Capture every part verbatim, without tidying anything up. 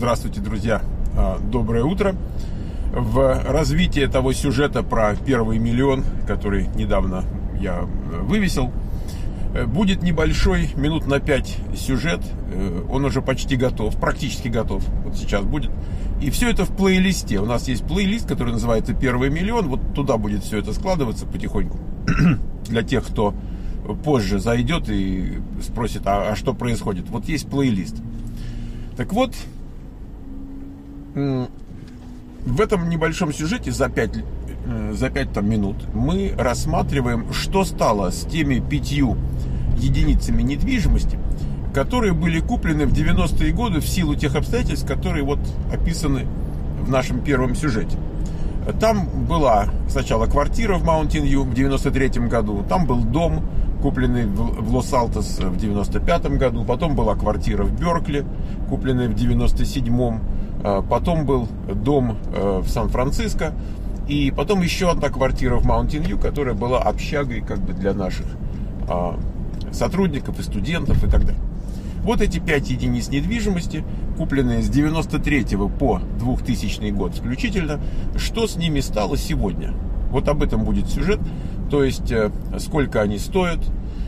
Здравствуйте, друзья! Доброе утро! В развитии того сюжета про первый миллион, который недавно я вывесил, будет небольшой, минут на пять сюжет. Он уже почти готов, практически готов. Вот сейчас будет. И все это в плейлисте. У нас есть плейлист, который называется «Первый миллион». Вот туда будет все это складываться потихоньку. Для тех, кто позже зайдет и спросит, а, а что происходит. Вот есть плейлист. Так вот, в этом небольшом сюжете за пять, за пять там, минут мы рассматриваем, что стало с теми пятью единицами недвижимости, которые были куплены в девяностые годы в силу тех обстоятельств, которые вот описаны в нашем первом сюжете. Там была сначала квартира в Маунтин-Вью в девяносто третьем году, там был дом, купленный в Лос-Алтос в девяносто пятом году, потом была квартира в Беркли, купленная в девяносто седьмом, потом был дом в Сан-Франциско, и потом еще одна квартира в Маунтин-Вью, которая была общагой как бы для наших сотрудников и студентов и так далее. Вот эти пять единиц недвижимости, купленные с девяносто третьего по двухтысячный год включительно, что с ними стало сегодня? Вот об этом будет сюжет, то есть сколько они стоят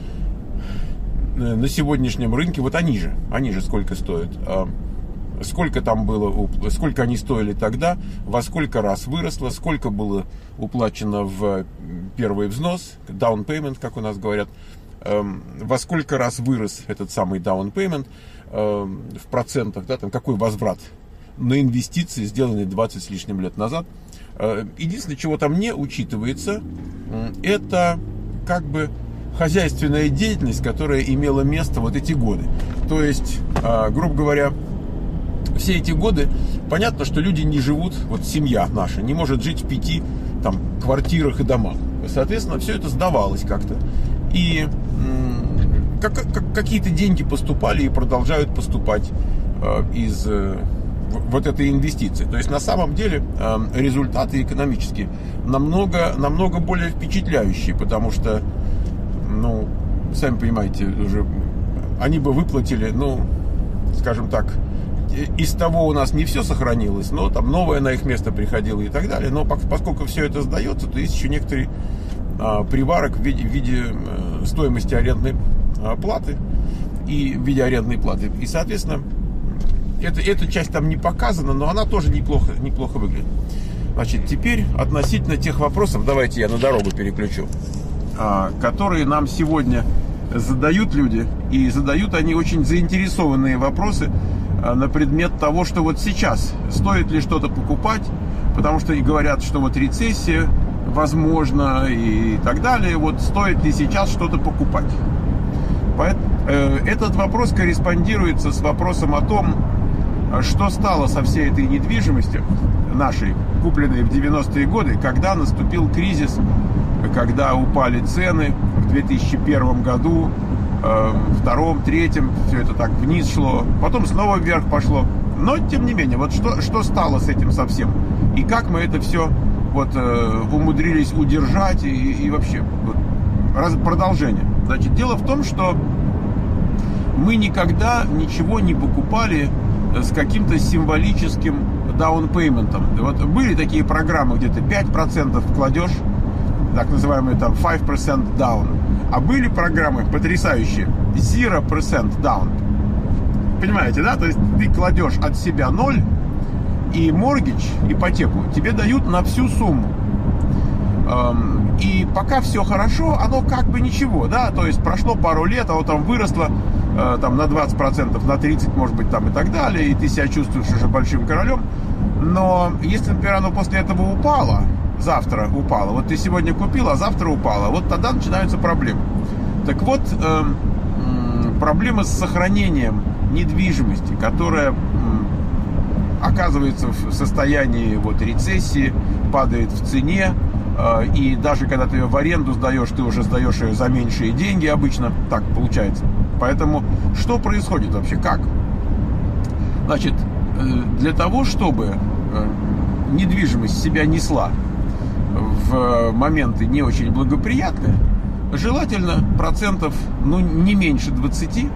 на сегодняшнем рынке, вот они же, они же сколько стоят, сколько там было, сколько они стоили тогда, во сколько раз выросло, сколько было уплачено в первый взнос, down payment, как у нас говорят, во сколько раз вырос этот самый down payment в процентах, да, там какой возврат на инвестиции, сделанные двадцать с лишним лет назад. Единственное, чего там не учитывается, это как бы хозяйственная деятельность, которая имела место вот эти годы. То есть, грубо говоря, все эти годы, понятно, что люди не живут, вот семья наша не может жить в пяти там квартирах и домах. Соответственно, все это сдавалось как-то. И как, как, какие-то деньги поступали и продолжают поступать э, из э, вот этой инвестиции. То есть на самом деле э, результаты экономические намного, намного более впечатляющие, потому что, ну, сами понимаете, уже они бы выплатили, ну, скажем так, из того у нас не все сохранилось, но там новое на их место приходило и так далее. Но поскольку все это сдается, то есть еще некоторые приварок в виде, в виде стоимости арендной платы и в виде арендной платы. И, соответственно, это, эта часть там не показана, но она тоже неплохо, неплохо выглядит. Значит, теперь относительно тех вопросов, давайте я на дорогу переключу, которые нам сегодня задают люди, и задают они очень заинтересованные вопросы на предмет того, что вот сейчас стоит ли что-то покупать, потому что и говорят, что вот рецессия возможно и так далее, вот стоит ли сейчас что-то покупать. Этот вопрос корреспондируется с вопросом о том, что стало со всей этой недвижимостью нашей, купленной в девяностые годы, когда наступил кризис, когда упали цены в две тысячи первом году, втором, третьем, все это так вниз шло, потом снова вверх пошло. Но, тем не менее, вот что, что стало с этим совсем? И как мы это все вот э, умудрились удержать и, и вообще вот, раз, продолжение. Значит, дело в том, что мы никогда ничего не покупали с каким-то символическим даунпейментом. Вот были такие программы, где ты пять процентов кладешь, так называемые там пять процентов down. А были программы потрясающие zero percent down. Понимаете, да? То есть ты кладешь от себя ноль, и моргидж, ипотеку, тебе дают на всю сумму. И пока все хорошо, оно как бы ничего, да? То есть прошло пару лет, оно там выросло там, на двадцать процентов, на тридцать процентов, может быть, там и так далее, и ты себя чувствуешь уже большим королем. Но если, например, оно после этого упало, завтра упало, вот ты сегодня купил, а завтра упало, вот тогда начинаются проблемы. Так вот, э, проблема с сохранением недвижимости, которая э, оказывается в состоянии вот, рецессии, падает в цене, э, и даже когда ты ее в аренду сдаешь, ты уже сдаешь ее за меньшие деньги обычно, так получается. Поэтому что происходит вообще, как? Значит, э, для того, чтобы э, недвижимость себя несла в моменты не очень благоприятные, желательно процентов, ну, не меньше двадцати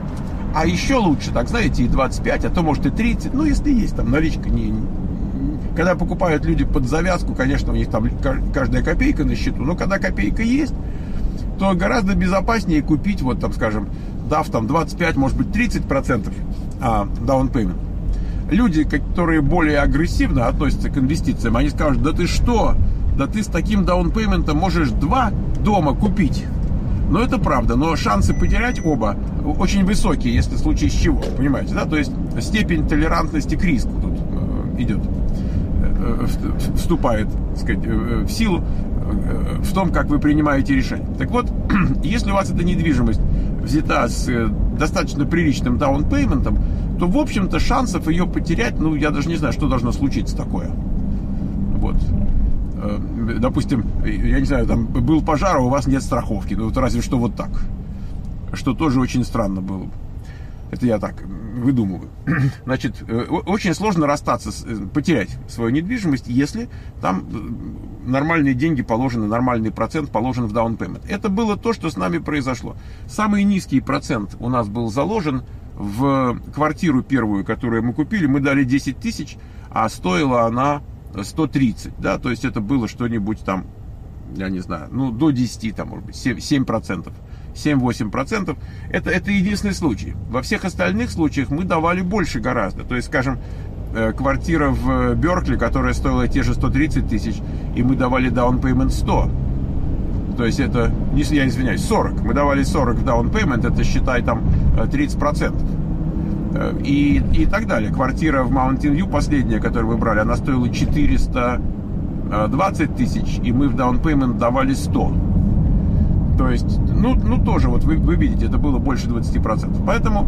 А еще лучше, так знаете, и двадцать пять, а то может и тридцать, ну если есть там наличка. Не, не, когда покупают люди под завязку, конечно, у них там каждая копейка на счету, но когда копейка есть, то гораздо безопаснее купить, вот там, скажем, дав там двадцать пять, может быть тридцать процентов а, down payment. Люди, которые более агрессивно относятся к инвестициям, они скажут: да ты что, да ты с таким даунпейментом можешь два дома купить. Но это правда, но шансы потерять оба очень высокие, если в случае с чего, понимаете, да? То есть степень толерантности к риску тут э, идет, э, вступает, так сказать, э, в силу э, в том, как вы принимаете решение. Так вот, если у вас эта недвижимость взята с э, достаточно приличным даунпейментом, то, в общем-то, шансов ее потерять, ну, я даже не знаю, что должно случиться такое. Вот. Допустим, я не знаю, там был пожар, а у вас нет страховки. Ну, вот разве что вот так. Что тоже очень странно было бы. Это я так выдумываю. Значит, очень сложно расстаться, с, потерять свою недвижимость, если там нормальные деньги положены, нормальный процент положен в даунпеймент. Это было то, что с нами произошло. Самый низкий процент у нас был заложен в квартиру первую, которую мы купили. Мы дали десять тысяч, а стоила она сто тридцать, да, то есть это было что-нибудь там, я не знаю, ну, до десяти, там, может быть, семь процентов, семь-восемь процентов, это, это единственный случай. Во всех остальных случаях мы давали больше гораздо, то есть, скажем, квартира в Беркли, которая стоила те же сто тридцать тысяч, и мы давали down payment сто, то есть это, я извиняюсь, сорок, мы давали сорок в down payment, это, считай, там, тридцать процентов. И, и так далее. Квартира в Mountain View, последняя, которую вы брали, она стоила четыреста двадцать тысяч, и мы в down payment давали сто. То есть, ну, ну тоже, вот вы, вы видите, это было больше двадцати процентов. Поэтому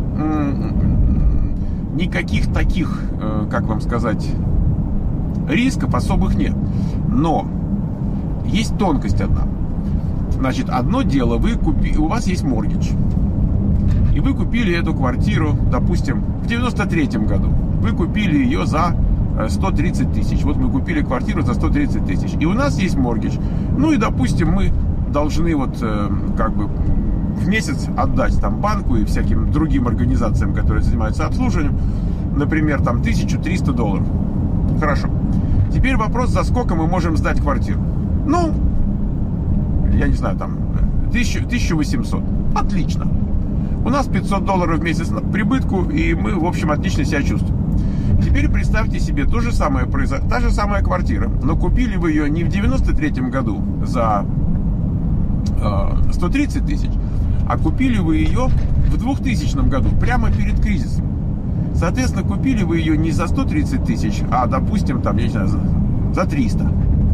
м-м, никаких таких, э, как вам сказать, рисков особых нет. Но есть тонкость одна. Значит, одно дело, вы купи, у вас есть моргидж. И вы купили эту квартиру, допустим, в девяносто третьем году. Вы купили ее за сто тридцать тысяч. Вот мы купили квартиру за сто тридцать тысяч. И у нас есть моргидж. Ну и, допустим, мы должны вот как бы в месяц отдать там банку и всяким другим организациям, которые занимаются обслуживанием, например, там тысячу триста долларов. Хорошо. Теперь вопрос, за сколько мы можем сдать квартиру. Ну, я не знаю, там тысяча восемьсот. Отлично. У нас пятьсот долларов в месяц на прибытку, и мы, в общем, отлично себя чувствуем. Теперь представьте себе, то же самое произошло, та же самая квартира, но купили вы ее не в девяносто третьем году за э, сто тридцать тысяч, а купили вы ее в двухтысячном году, прямо перед кризисом. Соответственно, купили вы ее не за сто тридцать тысяч, а, допустим, там, я не знаю, за, за триста.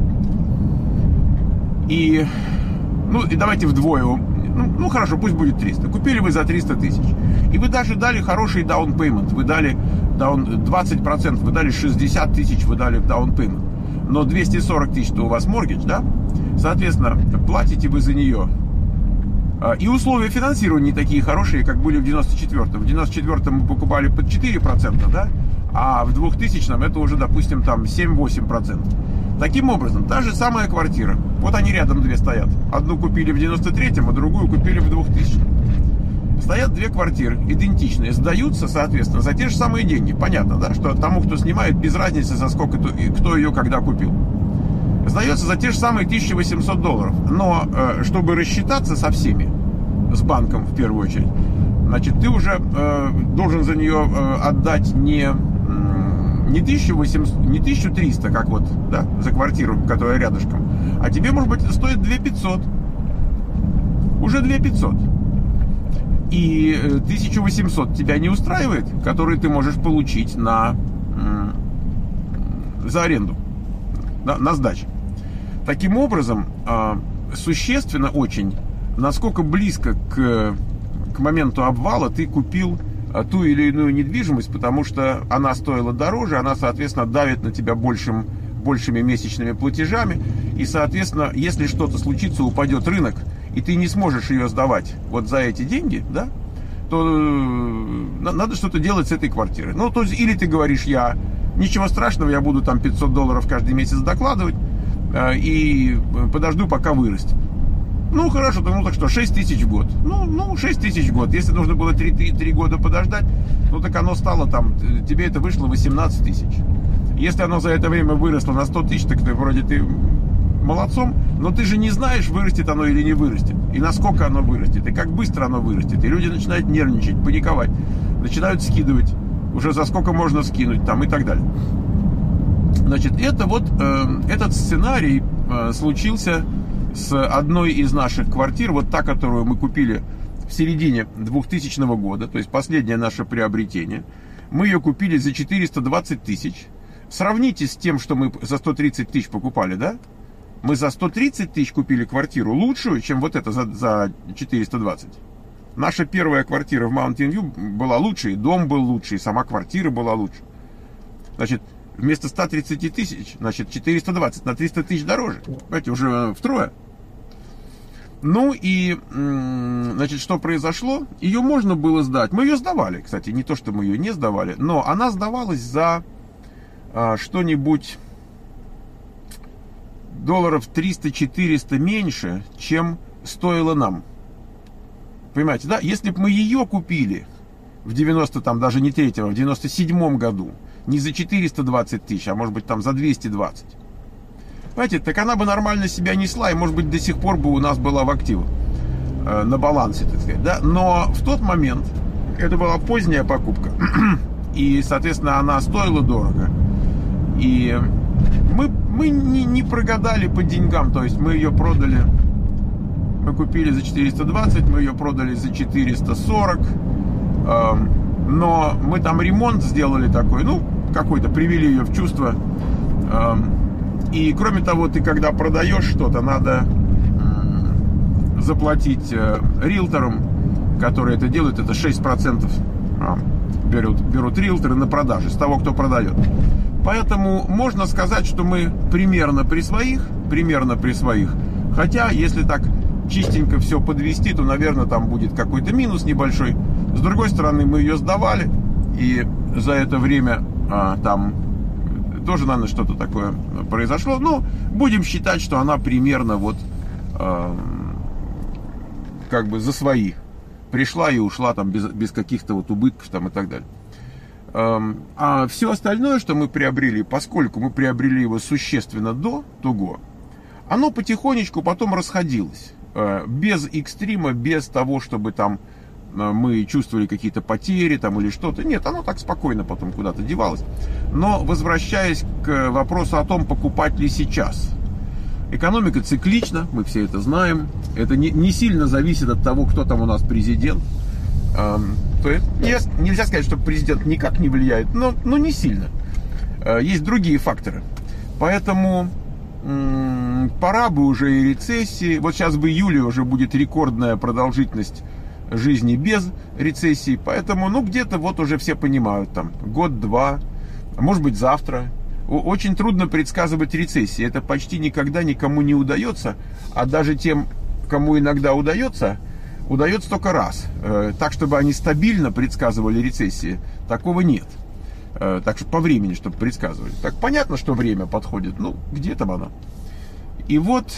И, ну, и давайте вдвое. Ну, ну хорошо, пусть будет триста. Купили вы за триста тысяч. И вы даже дали хороший down payment. Вы дали down, двадцать процентов, вы дали шестьдесят тысяч, вы дали down payment. Но двести сорок тысяч, то у вас моргидж, да? Соответственно, платите вы за нее. И условия финансирования не такие хорошие, как были в девяносто четвёртом. В девяносто четвёртом мы покупали под четыре процента, да? А в двухтысячном это уже, допустим, там семь-восемь процентов. Таким образом, та же самая квартира. Вот они рядом две стоят. Одну купили в девяносто третьем, а другую купили в двухтысячном. Стоят две квартиры, идентичные. Сдаются, соответственно, за те же самые деньги. Понятно, да? Что тому, кто снимает, без разницы, за сколько, кто ее когда купил. Сдается за те же самые тысяча восемьсот долларов. Но, чтобы рассчитаться со всеми, с банком в первую очередь, значит, ты уже э, должен за нее э, отдать не... Не тысячу восемьсот, не тысячу триста, как вот, да, за квартиру, которая рядышком, а тебе, может быть, это стоит две тысячи пятьсот. Уже две тысячи пятьсот. И тысяча восемьсот тебя не устраивает, который ты можешь получить на, за аренду, на, на сдачу. Таким образом, существенно очень, насколько близко к, к моменту обвала ты купил ту или иную недвижимость, потому что она стоила дороже, она, соответственно, давит на тебя большим, большими месячными платежами, и, соответственно, если что-то случится, упадет рынок, и ты не сможешь ее сдавать вот за эти деньги, да, то надо что-то делать с этой квартирой. Ну, то есть, или ты говоришь, я, ничего страшного, я буду там пятьсот долларов каждый месяц докладывать, и подожду, пока вырастет. Ну, хорошо, ну так что, шесть тысяч в год. Ну, ну, шесть тысяч в год. Если нужно было три года подождать, ну, так оно стало там, тебе это вышло восемнадцать тысяч. Если оно за это время выросло на сто тысяч, так ты вроде ты молодцом, но ты же не знаешь, вырастет оно или не вырастет. И насколько оно вырастет, и как быстро оно вырастет. И люди начинают нервничать, паниковать, начинают скидывать, уже за сколько можно скинуть там и так далее. Значит, это вот, э, этот сценарий э, случился с одной из наших квартир, вот та, которую мы купили в середине двухтысячного года, то есть последнее наше приобретение. Мы ее купили за четыреста двадцать тысяч. Сравните с тем, что мы за сто тридцать тысяч покупали, да? Мы за сто тридцать тысяч купили квартиру лучшую, чем вот это за, за четыреста двадцать. Наша первая квартира в Mountain View была лучше, и дом был лучше, и сама квартира была лучше. Значит, вместо ста тридцати тысяч, значит, четыреста двадцать на триста тысяч дороже. Понимаете, уже втрое. Ну и, значит, что произошло? Ее можно было сдать. Мы ее сдавали, кстати, не то, что мы ее не сдавали, но она сдавалась за а, что-нибудь долларов триста-четыреста меньше, чем стоило нам. Понимаете, да? Если бы мы ее купили в девяносто, там, даже не третьем, а в девяносто седьмом году, не за четыреста двадцать тысяч, а может быть там за двести двадцать. Понимаете, так она бы нормально себя несла, и может быть до сих пор бы у нас была в активах, э, на балансе, так сказать, да? Но в тот момент, это была поздняя покупка, и, соответственно, она стоила дорого, и мы, мы не, не прогадали по деньгам, то есть мы ее продали, мы купили за четыреста двадцать, мы ее продали за четыреста сорок, э, но мы там ремонт сделали такой, ну, какой-то, привели ее в чувство. И, кроме того, ты, когда продаешь что-то, надо заплатить риэлторам, которые это делают, это шесть процентов берут, берут риэлторы на продаже с того, кто продает. Поэтому можно сказать, что мы примерно при своих, примерно при своих. Хотя, если так чистенько все подвести, то, наверное, там будет какой-то минус небольшой. С другой стороны, мы ее сдавали, и за это время а, там тоже, наверное, что-то такое произошло. Но будем считать, что она примерно вот а, как бы за свои пришла и ушла там без, без каких-то вот убытков там и так далее. А, а все остальное, что мы приобрели, поскольку мы приобрели его существенно до того, оно потихонечку потом расходилось. Без экстрима, без того, чтобы там мы чувствовали какие-то потери там или что-то. Нет, оно так спокойно потом куда-то девалось. Но возвращаясь к вопросу о том, покупать ли сейчас. Экономика циклична, мы все это знаем. Это не, не сильно зависит от того, кто там у нас президент. Эм, то есть, не, нельзя сказать, что президент никак не влияет, но, но не сильно. Э, есть другие факторы. Поэтому м- пора бы уже и рецессии. Вот сейчас в июле уже будет рекордная продолжительность жизни без рецессии, поэтому, ну, где-то вот уже все понимают, там, год-два, может быть, завтра. Очень трудно предсказывать рецессии, это почти никогда никому не удается, а даже тем, кому иногда удается, удается только раз. Так, чтобы они стабильно предсказывали рецессии, такого нет. Так что по времени, чтобы предсказывали. Так, понятно, что время подходит, ну, где там оно? И вот...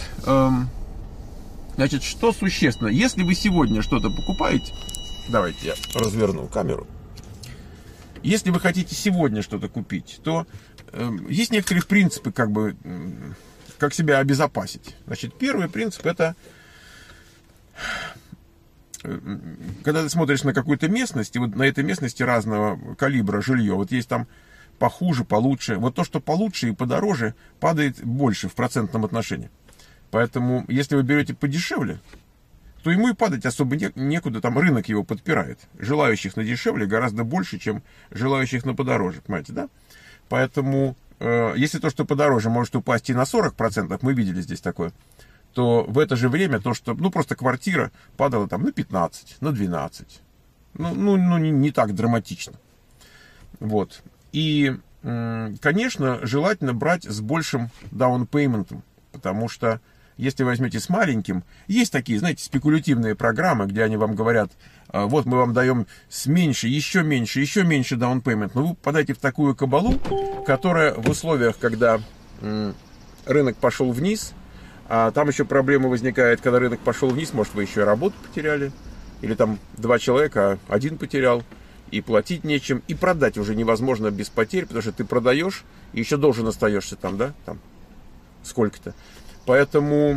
Значит, что существенно? Если вы сегодня что-то покупаете, давайте я разверну камеру. Если вы хотите сегодня что-то купить, то э, есть некоторые принципы, как бы, э, как себя обезопасить. Значит, первый принцип это, э, когда ты смотришь на какую-то местность, и вот на этой местности разного калибра жилье, вот есть там похуже, получше, вот то, что получше и подороже, падает больше в процентном отношении. Поэтому, если вы берете подешевле, то ему и падать особо не, некуда, там рынок его подпирает. Желающих на дешевле гораздо больше, чем желающих на подороже, понимаете, да? Поэтому, э, если то, что подороже, может упасть и на сорок процентов, мы видели здесь такое, то в это же время то, что, ну, просто квартира падала там на пятнадцать, на двенадцать. Ну, ну, ну не, не так драматично. Вот. И, э, конечно, желательно брать с большим даунпейментом, потому что если возьмете с маленьким, есть такие, знаете, спекулятивные программы, где они вам говорят, вот мы вам даем с меньше, еще меньше, еще меньше даунпеймент, но вы попадаете в такую кабалу, которая в условиях, когда рынок пошел вниз, А там еще проблема возникает, когда рынок пошел вниз, может, вы еще и работу потеряли, или там два человека, а один потерял, и платить нечем, и продать уже невозможно без потерь, потому что ты продаешь, и еще должен остаешься там, да, там сколько-то. Поэтому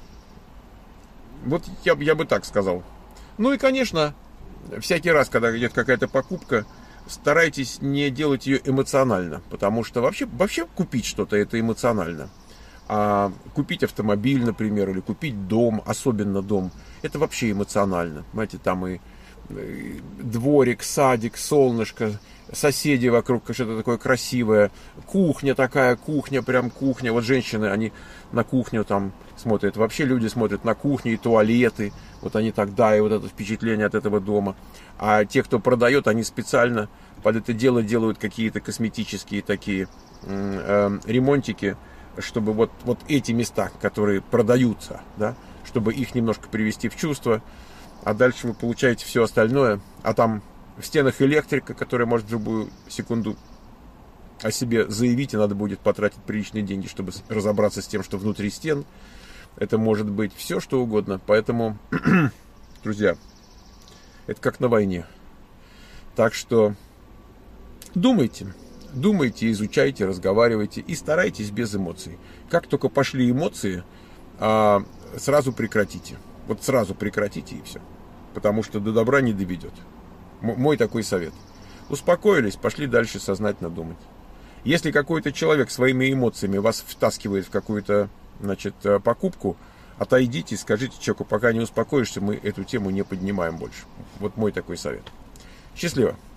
вот я, я бы так сказал. Ну и, конечно, всякий раз, когда идет какая-то покупка, старайтесь не делать ее эмоционально, потому что вообще, вообще купить что-то это эмоционально. А купить автомобиль, например, или купить дом, особенно дом, это вообще эмоционально. Знаете, там и, и дворик, садик, солнышко, соседи вокруг, что-то такое красивое, кухня такая, кухня, прям кухня. Вот женщины, они на кухню там смотрят. Вообще люди смотрят на кухню и туалеты. Вот они тогда, и вот это впечатление от этого дома. А те, кто продает, они специально под это дело делают какие-то косметические такие э, ремонтики, чтобы вот, вот эти места, которые продаются, да, чтобы их немножко привести в чувство, а дальше вы получаете все остальное, а там в стенах электрика, которая может в любую секунду о себе заявить, и надо будет потратить приличные деньги, чтобы разобраться с тем, что внутри стен. Это может быть все, что угодно. Поэтому, друзья, это как на войне. Так что думайте. Думайте, изучайте, разговаривайте и старайтесь без эмоций. Как только пошли эмоции, сразу прекратите. Вот сразу прекратите и все. Потому что до добра не доведет. Мой такой совет. Успокоились, пошли дальше сознательно думать. Если какой-то человек своими эмоциями вас втаскивает в какую-то, значит, покупку, отойдите, скажите человеку, пока не успокоишься, мы эту тему не поднимаем больше. Вот мой такой совет. Счастливо.